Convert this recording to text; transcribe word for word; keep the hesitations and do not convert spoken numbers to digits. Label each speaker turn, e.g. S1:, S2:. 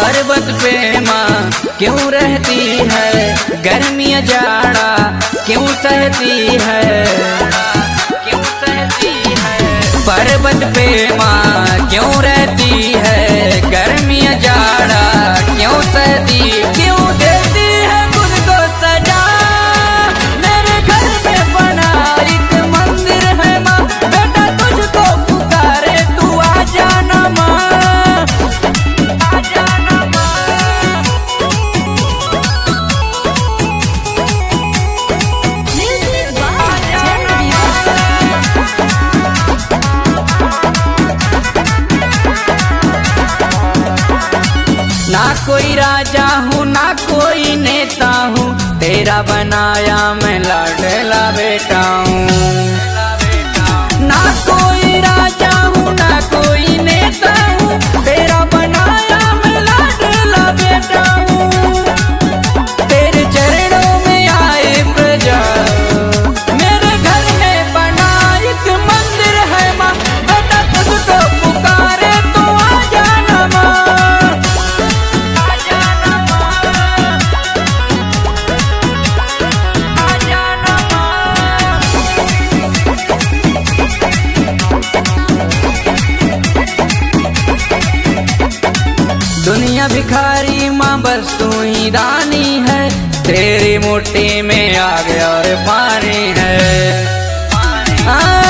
S1: पर्वत पे माँ क्यों रहती है, गर्मी जाड़ा क्यों सहती है, क्यों सहती है। पर्वत पे माँ क्यों रहती है, गर्मी जाड़ा क्यों सहती, क्यों देती है खुद को सजा। मेरे घर में बना एक मंदिर है माँ, बेटा तुझको पुकारे तू आ जाना माँ, आ जाना माँ। ना कोई राजा हूँ ना कोई नेता हूँ, तेरा बनाया मैं लाडला बेटा हूँ। ना कोई राजा हूँ ना कोई नेता हूँ, तेरा बनाया मैं लाडला बेटा हूँ। तेरे चरणों में आए प्रजा, मेरे घर में बना एक मंदिर है माँ, बेटा तुझको पुकारे तो आ जाना माँ। दुनिया भिखारी माँ बस तू ही दानी है, तेरी मुट्ठी में आग और पानी है।